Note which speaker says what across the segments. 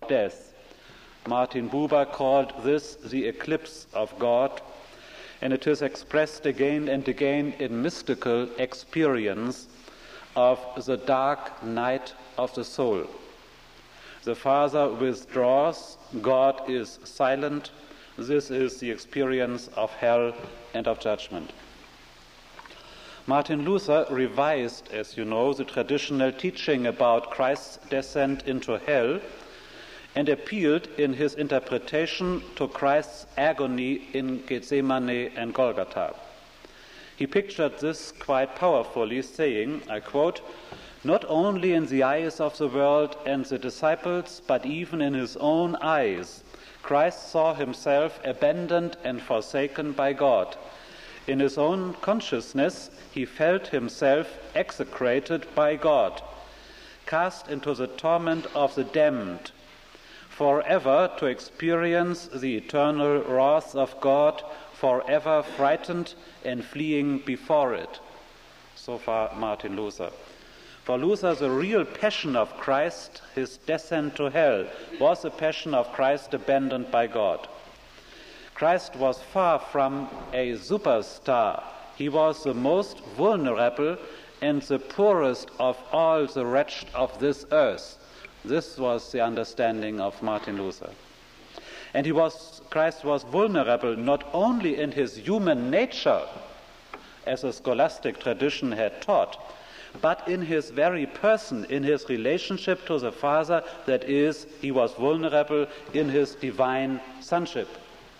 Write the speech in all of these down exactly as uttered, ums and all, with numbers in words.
Speaker 1: of death. Martin Buber called this the eclipse of God, and it is expressed again and again in mystical experience of the dark night of the soul. The Father withdraws, God is silent. This is the experience of hell and of judgment. Martin Luther revised, as you know, the traditional teaching about Christ's descent into hell and appealed in his interpretation to Christ's agony in Gethsemane and Golgotha. He pictured this quite powerfully, saying, I quote, "Not only in the eyes of the world and the disciples, but even in his own eyes, Christ saw himself abandoned and forsaken by God. In his own consciousness, he felt himself execrated by God, cast into the torment of the damned, forever to experience the eternal wrath of God, forever frightened and fleeing before it." So far Martin Luther. For Luther, the real passion of Christ, his descent to hell, was the passion of Christ abandoned by God. Christ was far from a superstar. He was the most vulnerable and the poorest of all the wretched of this earth. This was the understanding of Martin Luther. And he was, Christ was vulnerable not only in his human nature, as a scholastic tradition had taught, but in his very person, in his relationship to the Father, that is, he was vulnerable in his divine sonship.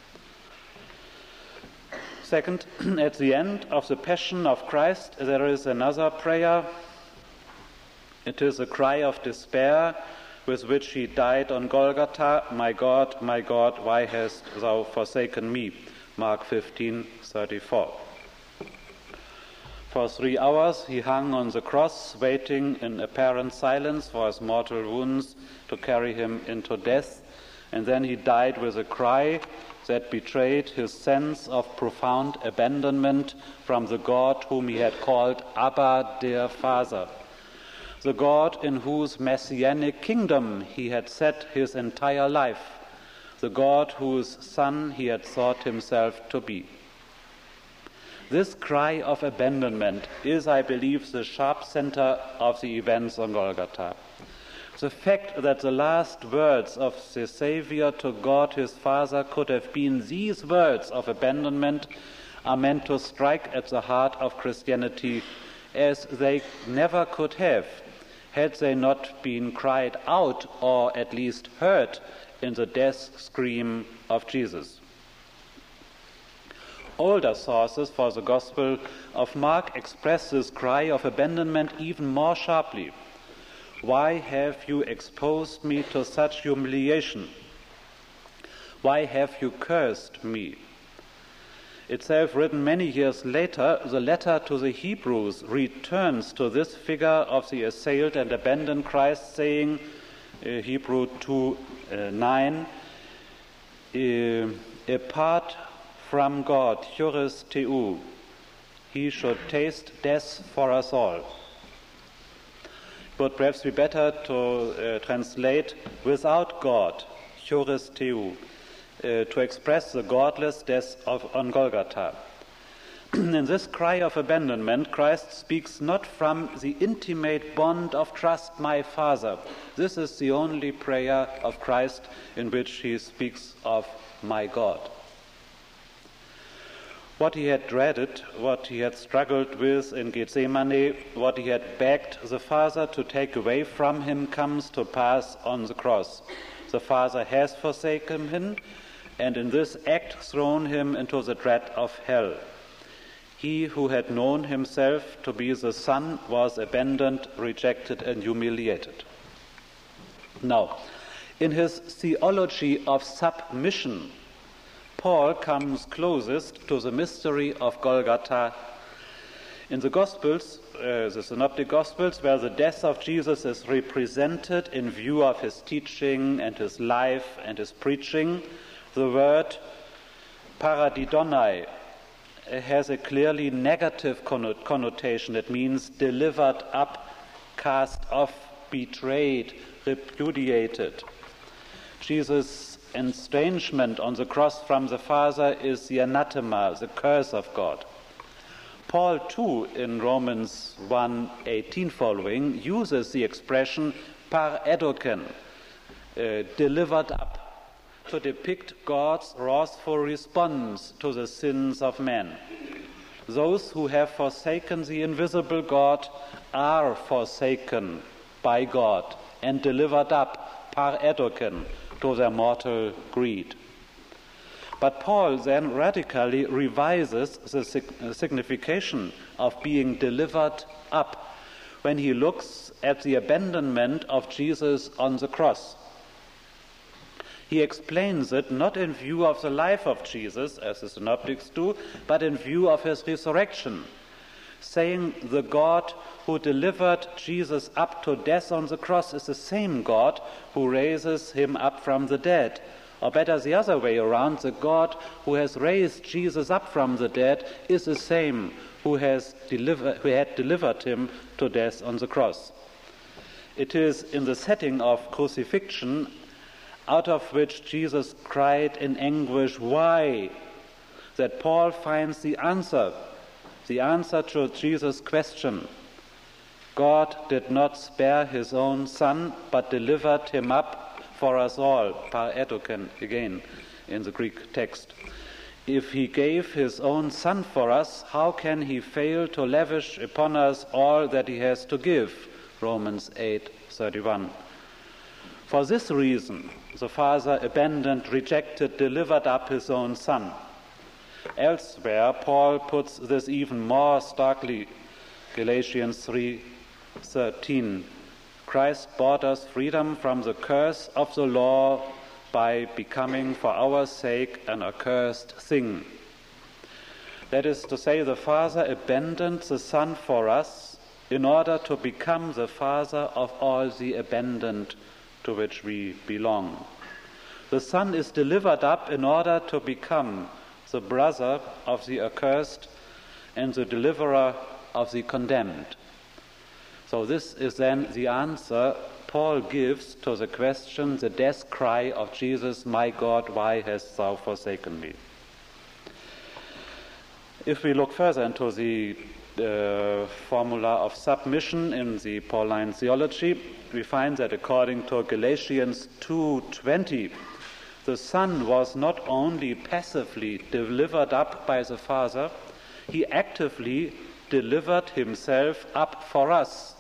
Speaker 1: Second, at the end of the Passion of Christ, there is another prayer. It is a cry of despair with which he died on Golgotha, "My God, my God, why hast thou forsaken me?" Mark fifteen thirty-four. For three hours he hung on the cross, waiting in apparent silence for his mortal wounds to carry him into death, and then he died with a cry that betrayed his sense of profound abandonment from the God whom he had called Abba, dear Father, the God in whose messianic kingdom he had set his entire life, the God whose son he had thought himself to be. This cry of abandonment is, I believe, the sharp center of the events on Golgotha. The fact that the last words of the Savior to God his Father could have been these words of abandonment are meant to strike at the heart of Christianity, as they never could have had they not been cried out or at least heard in the death scream of Jesus. Older sources for the Gospel of Mark express this cry of abandonment even more sharply. "Why have you exposed me to such humiliation? Why have you cursed me?" Itself written many years later, the letter to the Hebrews returns to this figure of the assailed and abandoned Christ, saying, uh, Hebrew two nine, uh, "Apart from God, juris teu, he should taste death for us all." It would perhaps be better to uh, translate, "without God, juris teu," uh, to express the godless death of, on Golgotha. In this cry of abandonment, Christ speaks not from the intimate bond of trust, "my Father." This is the only prayer of Christ in which he speaks of "my God." What he had dreaded, what he had struggled with in Gethsemane, what he had begged the Father to take away from him comes to pass on the cross. The Father has forsaken him, and in this act thrown him into the dread of hell. He who had known himself to be the Son was abandoned, rejected, and humiliated. Now, in his theology of submission, Paul comes closest to the mystery of Golgotha. In the Gospels, uh, the Synoptic Gospels, where the death of Jesus is represented in view of his teaching and his life and his preaching, the word paradidonai has a clearly negative connotation. It means delivered up, cast off, betrayed, repudiated. Jesus' estrangement on the cross from the Father is the anathema, the curse of God. Paul, too, in Romans one eighteen following, uses the expression par edoken, uh, delivered up, to depict God's wrathful response to the sins of men. Those who have forsaken the invisible God are forsaken by God and delivered up par edoken to their mortal greed. But Paul then radically revises the signification of being delivered up when he looks at the abandonment of Jesus on the cross. He explains it not in view of the life of Jesus, as the synoptics do, but in view of his resurrection, saying the God who delivered Jesus up to death on the cross is the same God who raises him up from the dead. Or better, the other way around, the God who has raised Jesus up from the dead is the same who, has deliver, who had delivered him to death on the cross. It is in the setting of crucifixion, out of which Jesus cried in anguish, "Why?" that Paul finds the answer, the answer to Jesus' question. God did not spare his own Son, but delivered him up for us all, par edoken again in the Greek text. If he gave his own Son for us, how can he fail to lavish upon us all that he has to give? Romans eight thirty-one. For this reason, the Father abandoned, rejected, delivered up his own Son. Elsewhere, Paul puts this even more starkly. Galatians three thirteen. Christ bought us freedom from the curse of the law by becoming for our sake an accursed thing. That is to say, the Father abandoned the Son for us in order to become the Father of all the abandoned to which we belong. The Son is delivered up in order to become the brother of the accursed and the deliverer of the condemned. So this is then the answer Paul gives to the question, the death cry of Jesus, "My God, why hast thou forsaken me?" If we look further into the uh, formula of submission in the Pauline theology, we find that according to Galatians two twenty, the Son was not only passively delivered up by the Father, he actively delivered himself up for us.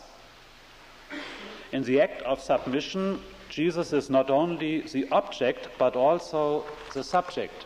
Speaker 1: In the act of submission, Jesus is not only the object, but also the subject.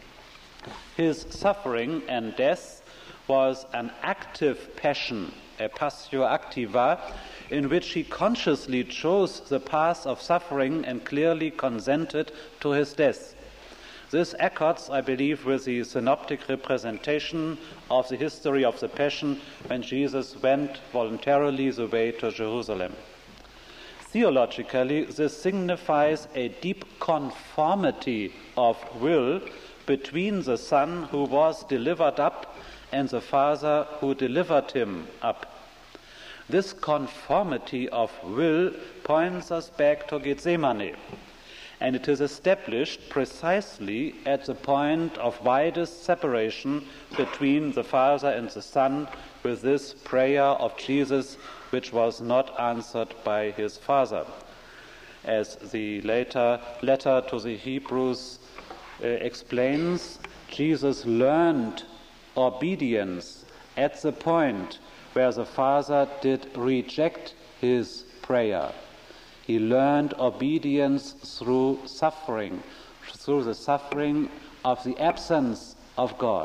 Speaker 1: His suffering and death was an active passion, a passio activa, in which he consciously chose the path of suffering and clearly consented to his death. This accords, I believe, with the synoptic representation of the history of the Passion when Jesus went voluntarily the way to Jerusalem. Theologically, this signifies a deep conformity of will between the Son who was delivered up and the Father who delivered him up. This conformity of will points us back to Gethsemane, and it is established precisely at the point of widest separation between the Father and the Son with this prayer of Jesus, which was not answered by his Father. As the later letter to the Hebrews uh, explains, Jesus learned obedience at the point where the Father did reject his prayer. He learned obedience through suffering, through the suffering of the absence of God.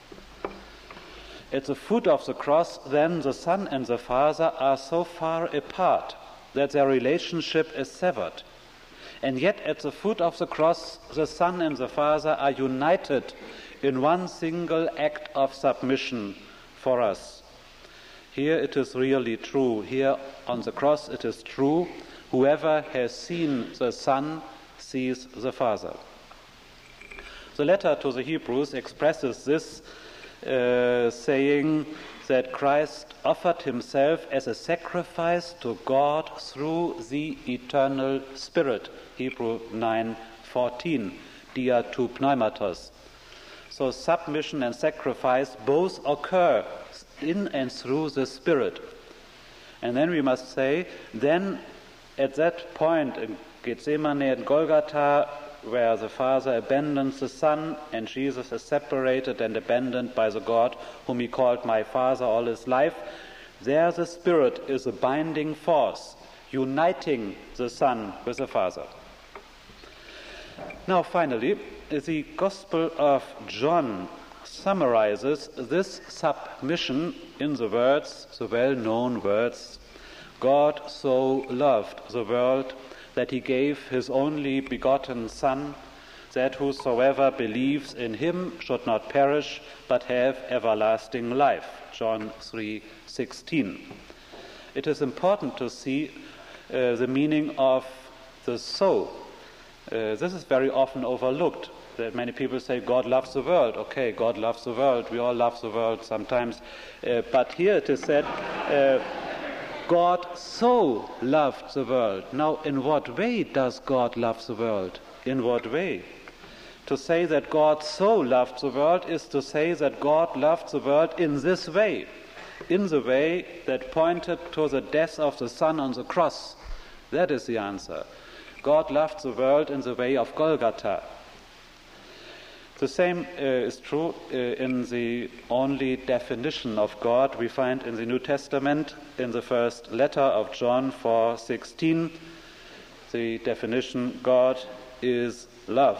Speaker 1: At the foot of the cross, then, the Son and the Father are so far apart that their relationship is severed. And yet at the foot of the cross, the Son and the Father are united in one single act of submission for us. Here it is really true. Here on the cross it is true. Whoever has seen the Son sees the Father. The letter to the Hebrews expresses this, uh, saying, that Christ offered himself as a sacrifice to God through the eternal Spirit. Hebrews nine fourteen, dia tou pneumatos. So submission and sacrifice both occur in and through the Spirit. And then we must say, then at that point in Gethsemane and Golgotha, where the Father abandons the Son and Jesus is separated and abandoned by the God whom he called my Father all his life, there the Spirit is a binding force, uniting the Son with the Father. Now finally, the Gospel of John summarizes this submission in the words, the well-known words, God so loved the world that he gave his only begotten Son, that whosoever believes in him should not perish, but have everlasting life. John three sixteen. It is important to see uh, the meaning of the so. Uh, this is very often overlooked. That many people say God loves the world. Okay, God loves the world. We all love the world sometimes. Uh, but here it is said, uh, God so loved the world. Now, in what way does God love the world? In what way? To say that God so loved the world is to say that God loved the world in this way, in the way that pointed to the death of the Son on the cross. That is the answer. God loved the world in the way of Golgotha. The same uh, is true uh, in the only definition of God we find in the New Testament in the first letter of John four sixteen. The definition, God is love.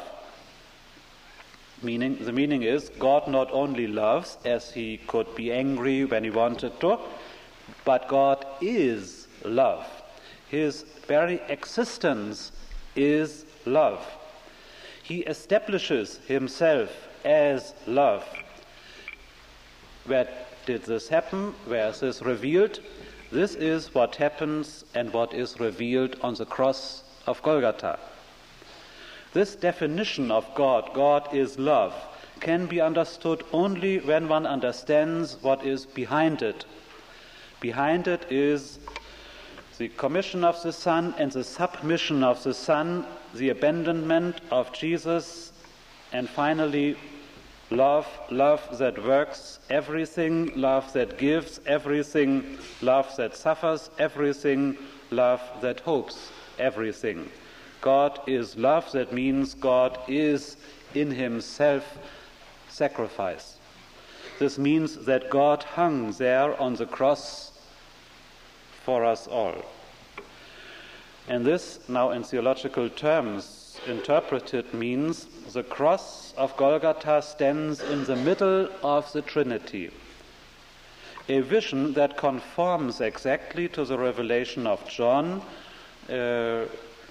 Speaker 1: Meaning, the meaning is God not only loves as he could be angry when he wanted to, but God is love. His very existence is love. He establishes himself as love. Where did this happen? Where is this revealed? This is what happens and what is revealed on the cross of Golgotha. This definition of God, God is love, can be understood only when one understands what is behind it. Behind it is the commission of the Son and the submission of the Son, the abandonment of Jesus, and finally, love, love that works everything, love that gives everything, love that suffers everything, love that hopes everything. God is love, that means God is in himself sacrifice. This means that God hung there on the cross for us all. And this, now in theological terms interpreted, means the cross of Golgotha stands in the middle of the Trinity. A vision that conforms exactly to the revelation of John, uh,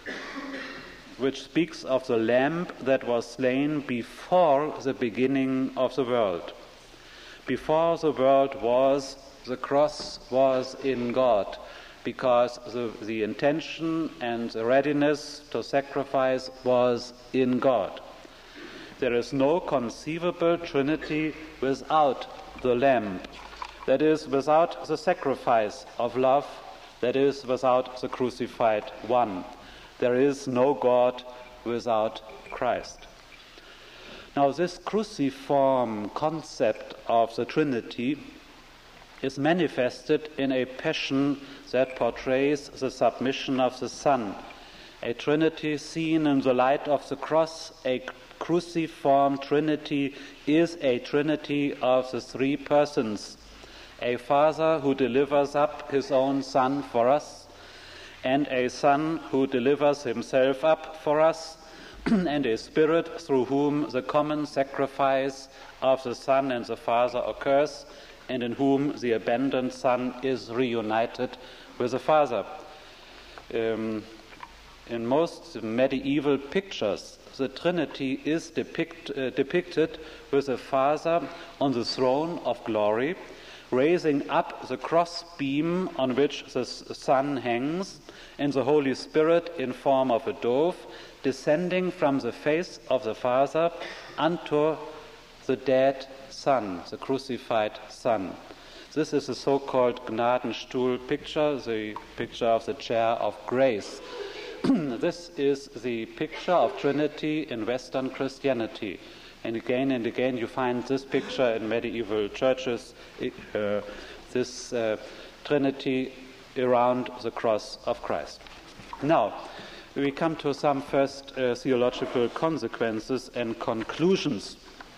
Speaker 1: which speaks of the Lamb that was slain before the beginning of the world. Before the world was, the cross was in God, because the, the intention and the readiness to sacrifice was in God. There is no conceivable Trinity without the Lamb, that is, without the sacrifice of love, that is, without the crucified one. There is no God without Christ. Now, this cruciform concept of the Trinity is manifested in a passion that portrays the submission of the Son. A Trinity seen in the light of the cross, a cruciform Trinity, is a Trinity of the three persons. A Father who delivers up his own Son for us, and a Son who delivers himself up for us, and a Spirit through whom the common sacrifice of the Son and the Father occurs, and in whom the abandoned Son is reunited with the Father. Um, in most medieval pictures, the Trinity is depict, uh, depicted with the Father on the throne of glory, raising up the crossbeam on which the Son hangs, and the Holy Spirit in form of a dove, descending from the face of the Father unto the dead Son, the crucified Son. This is the so-called Gnadenstuhl picture, the picture of the chair of grace. This is the picture of Trinity in Western Christianity. And again and again you find this picture in medieval churches, uh, this uh, Trinity around the cross of Christ. Now, we come to some first uh, theological consequences and conclusions.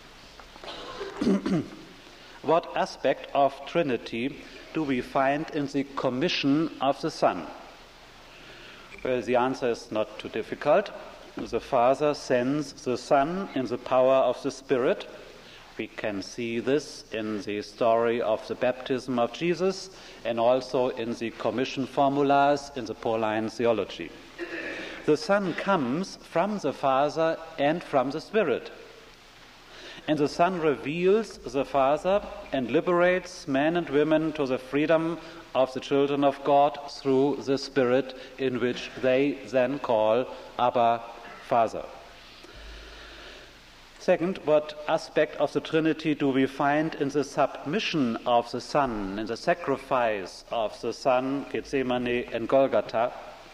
Speaker 1: What aspect of Trinity do we find in the commission of the Son? Well, the answer is not too difficult. The Father sends the Son in the power of the Spirit. We can see this in the story of the baptism of Jesus and also in the commission formulas in the Pauline theology. The Son comes from the Father and from the Spirit. And the Son reveals the Father and liberates men and women to the freedom of the children of God through the Spirit, in which they then call Abba, Father. Second, what aspect of the Trinity do we find in the submission of the Son, in the sacrifice of the Son, Gethsemane and Golgotha?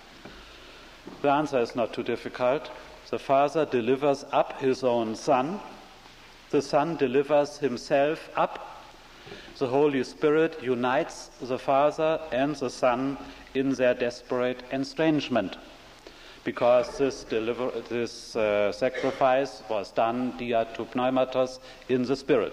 Speaker 1: The answer is not too difficult. The Father delivers up his own Son. The Son delivers himself up. The Holy Spirit unites the Father and the Son in their desperate estrangement, because this, deliver, this uh, sacrifice was done dia to pneumatos, in the Spirit.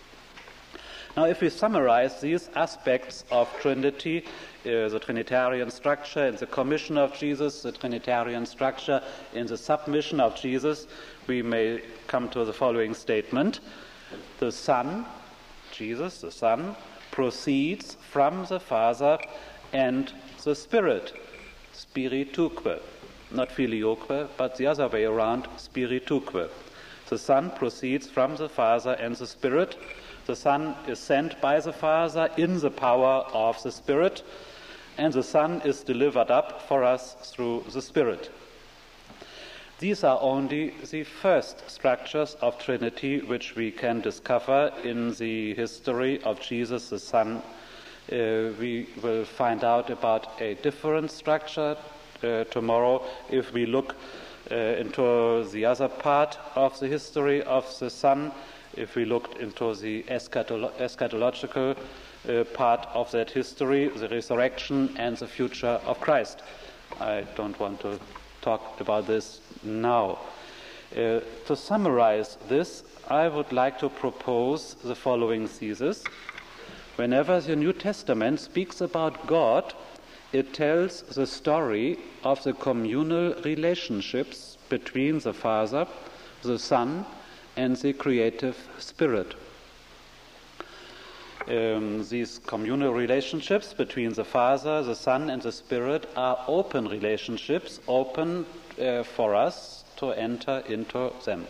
Speaker 1: Now, if we summarize these aspects of Trinity, uh, the Trinitarian structure in the commission of Jesus, the Trinitarian structure in the submission of Jesus, we may come to the following statement. The Son, Jesus, the Son, proceeds from the Father and the Spirit, spirituque. Not filioque, but the other way around, spirituque. The Son proceeds from the Father and the Spirit. The Son is sent by the Father in the power of the Spirit, and the Son is delivered up for us through the Spirit. These are only the first structures of Trinity which we can discover in the history of Jesus the Son. Uh, we will find out about a different structure Uh, tomorrow if we look uh, into the other part of the history of the Son, if we looked into the eschatolo- eschatological uh, part of that history, the resurrection and the future of Christ. I don't want to talk about this now. Uh, to summarize this, I would like to propose the following thesis. Whenever the New Testament speaks about God, it tells the story of the communal relationships between the Father, the Son, and the creative Spirit. Um, these communal relationships between the Father, the Son, and the Spirit are open relationships, open uh, for us to enter into them.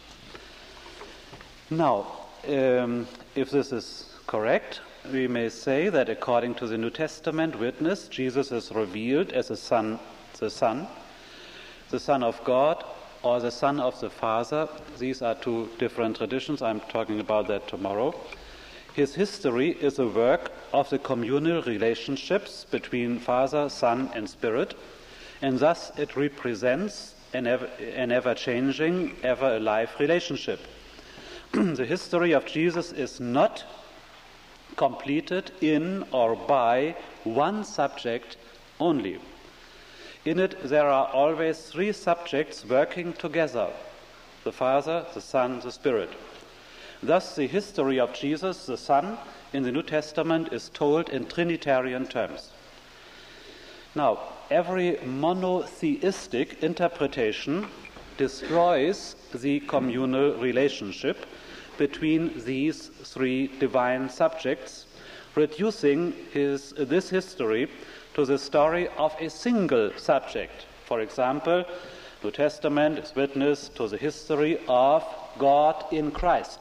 Speaker 1: Now, um, if this is correct, we may say that according to the New Testament witness, Jesus is revealed as a son, the Son, the Son of God, or the Son of the Father. These are two different traditions. I'm talking about that tomorrow. His history is a work of the communal relationships between Father, Son, and Spirit, and thus it represents an, ever, an ever-changing, ever-alive relationship. The history of Jesus is not completed in or by one subject only. In it there are always three subjects working together: the Father, the Son, the Spirit. Thus the history of Jesus, the Son, in the New Testament is told in Trinitarian terms. Now, every monotheistic interpretation destroys the communal relationship between these three divine subjects, reducing his, this history to the story of a single subject. For example, New Testament is witness to the history of God in Christ.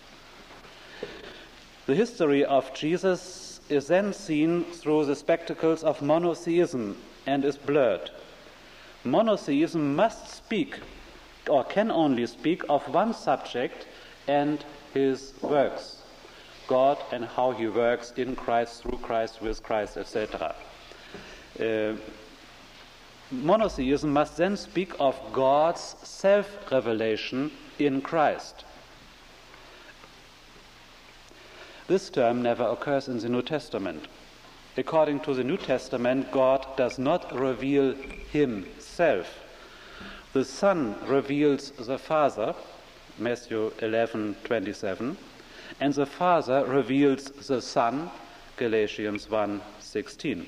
Speaker 1: The history of Jesus is then seen through the spectacles of monotheism and is blurred. Monotheism must speak, or can only speak, of one subject and his works. God and how he works in Christ, through Christ, with Christ, et cetera. Uh, monotheism must then speak of God's self-revelation in Christ. This term never occurs in the New Testament. According to the New Testament, God does not reveal himself. The Son reveals the Father, Matthew eleven twenty-seven, and the Father reveals the Son, Galatians one sixteen.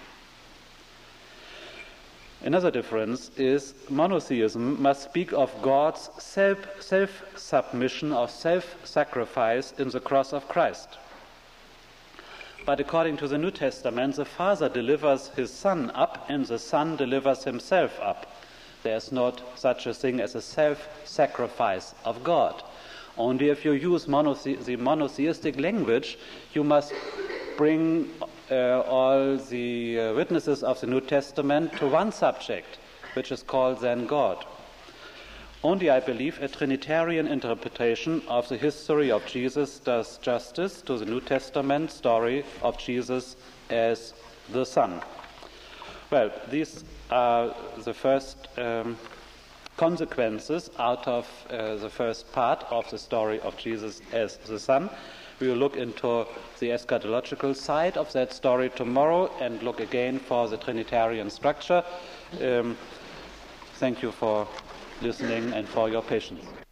Speaker 1: Another difference is monotheism must speak of God's self, self-submission or self-sacrifice in the cross of Christ. But according to the New Testament, the Father delivers his Son up and the Son delivers himself up. There is not such a thing as a self-sacrifice of God. Only if you use monothe- the monotheistic language, you must bring uh, all the uh, witnesses of the New Testament to one subject, which is called then God. Only, I believe, a Trinitarian interpretation of the history of Jesus does justice to the New Testament story of Jesus as the Son. Well, these are the first um, consequences out of uh, the first part of the story of Jesus as the Son. We will look into the eschatological side of that story tomorrow and look again for the Trinitarian structure. Um, thank you for listening and for your patience.